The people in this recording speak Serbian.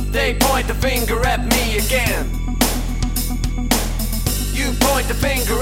They point the finger at me again. You point the finger